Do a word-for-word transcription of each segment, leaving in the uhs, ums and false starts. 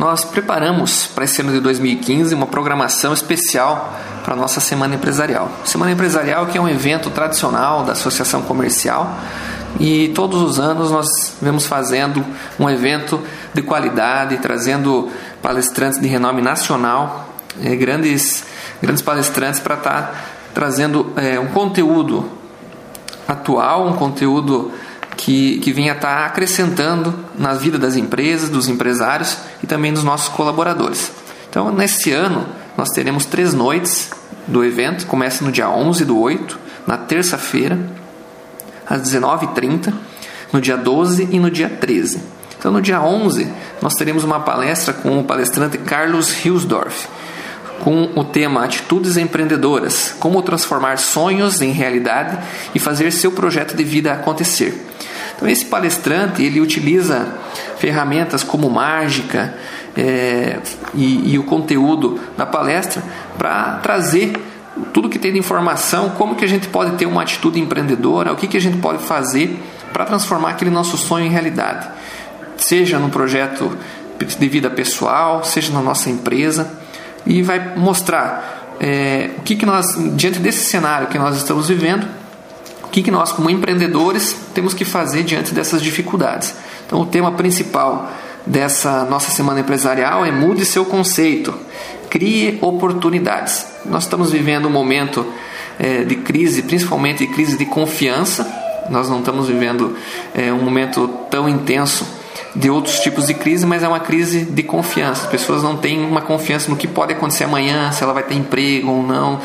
nós preparamos para esse ano de dois mil e quinze uma programação especial para a nossa Semana Empresarial. Semana Empresarial, que é um evento tradicional da Associação Comercial, e todos os anos nós vemos fazendo um evento de qualidade, trazendo palestrantes de renome nacional, eh, grandes, grandes palestrantes para estar tá trazendo eh, um conteúdo atual, um conteúdo que, que venha estar tá acrescentando na vida das empresas, dos empresários e também dos nossos colaboradores. Então, nesse ano, nós teremos três noites do evento. Começa no dia onze do oito, na terça-feira, às dezenove e trinta, no dia doze e no dia treze. Então, no dia onze, nós teremos uma palestra com o palestrante Carlos Hilsdorf, com o tema Atitudes Empreendedoras, como transformar sonhos em realidade e fazer seu projeto de vida acontecer. Então, esse palestrante, ele utiliza ferramentas como mágica é, e, e o conteúdo da palestra para trazer tudo que tem de informação, como que a gente pode ter uma atitude empreendedora, o que, que a gente pode fazer para transformar aquele nosso sonho em realidade, seja no projeto de vida pessoal, seja na nossa empresa, e vai mostrar é, o que, que nós, diante desse cenário que nós estamos vivendo, o que, que nós como empreendedores temos que fazer diante dessas dificuldades. Então, o tema principal dessa nossa Semana Empresarial é Mude seu conceito, crie oportunidades. Nós estamos vivendo um momento é, de crise, principalmente de crise de confiança. Nós não estamos vivendo é, um momento tão intenso de outros tipos de crise, mas é uma crise de confiança. As pessoas não têm uma confiança no que pode acontecer amanhã, se ela vai ter emprego ou não,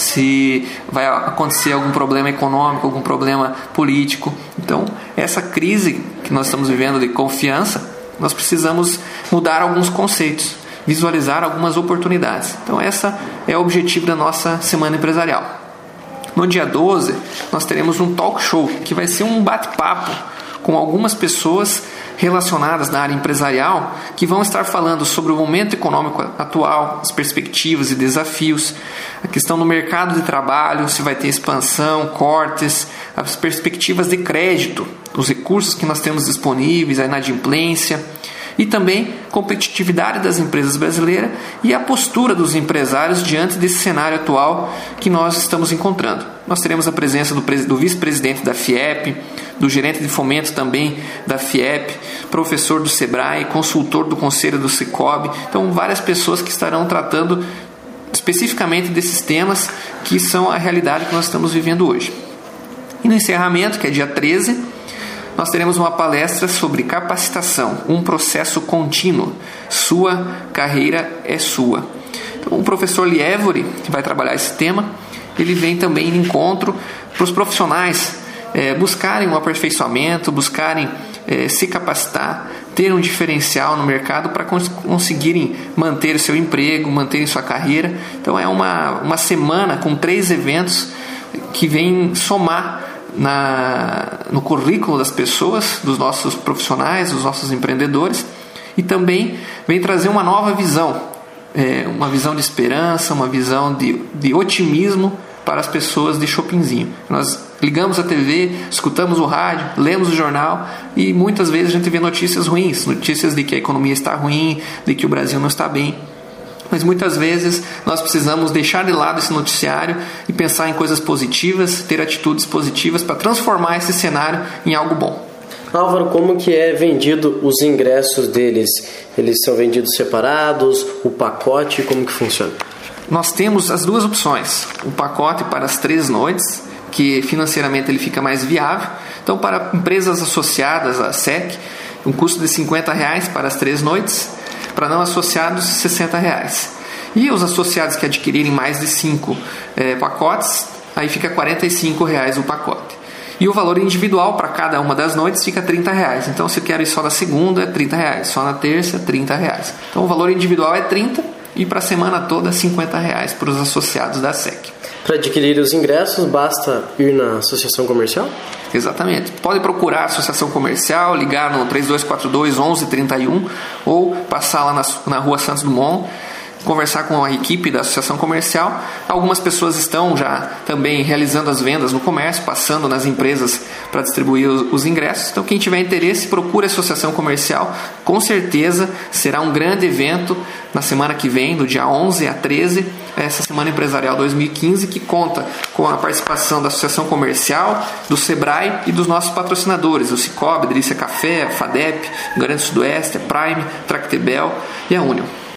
se vai acontecer algum problema econômico, algum problema político. Então, essa crise que nós estamos vivendo de confiança, nós precisamos mudar alguns conceitos, visualizar algumas oportunidades. Então, esse é o objetivo da nossa Semana Empresarial. No dia doze, nós teremos um talk show, que vai ser um bate-papo com algumas pessoas relacionadas na área empresarial, que vão estar falando sobre o momento econômico atual, as perspectivas e desafios, a questão do mercado de trabalho, se vai ter expansão, cortes, as perspectivas de crédito, os recursos que nós temos disponíveis, a inadimplência, e também competitividade das empresas brasileiras e a postura dos empresários diante desse cenário atual que nós estamos encontrando. Nós teremos a presença do, do vice-presidente da FIEP, do gerente de fomento também da FIEP, professor do SEBRAE, consultor do Conselho do Sicob. Então, várias pessoas que estarão tratando especificamente desses temas que são a realidade que nós estamos vivendo hoje. E no encerramento, que é dia treze, nós teremos uma palestra sobre capacitação, um processo contínuo. Sua carreira é sua. Então, o professor Lievori, que vai trabalhar esse tema, ele vem também em encontro para os profissionais é, buscarem um aperfeiçoamento, buscarem é, se capacitar, ter um diferencial no mercado para cons- conseguirem manter o seu emprego, manter sua carreira. Então, é uma, uma semana com três eventos que vêm somar Na, no currículo das pessoas, dos nossos profissionais, dos nossos empreendedores, e também vem trazer uma nova visão, é, uma visão de esperança, uma visão de, de otimismo para as pessoas de Chopinzinho. Nós ligamos a T V, escutamos o rádio, lemos o jornal e muitas vezes a gente vê notícias ruins, notícias de que a economia está ruim, de que o Brasil não está bem. Mas muitas vezes nós precisamos deixar de lado esse noticiário e pensar em coisas positivas, ter atitudes positivas para transformar esse cenário em algo bom. Álvaro, como que é vendido os ingressos deles? Eles são vendidos separados, o pacote, como que funciona? Nós temos as duas opções. O pacote para as três noites, que financeiramente ele fica mais viável. Então, para empresas associadas à S E C, um custo de cinquenta reais para as três noites. Para não associados, sessenta reais. E os associados que adquirirem mais de cinco é, pacotes, aí fica quarenta e cinco reais o pacote. E o valor individual para cada uma das noites fica trinta reais. Então, se eu quero ir só na segunda, é trinta reais. Só na terça, trinta reais. Então, o valor individual é trinta e para a semana toda, cinquenta reais para os associados da S E C. Para adquirir os ingressos, basta ir na associação comercial? Exatamente. Pode procurar a associação comercial, ligar no três dois quatro dois, onze trinta e um ou passar lá na, na rua Santos Dumont conversar com a equipe da associação comercial. Algumas pessoas estão já também realizando as vendas no comércio, passando nas empresas para distribuir os ingressos. Então, quem tiver interesse, procure a associação comercial. Com certeza será um grande evento na semana que vem, do dia onze a treze, essa Semana Empresarial dois mil e quinze, que conta com a participação da Associação Comercial, do Sebrae e dos nossos patrocinadores, o Cicobi, Delícia Café, a FADEP, Grande Sudoeste, a Prime, Tractebel e a Union.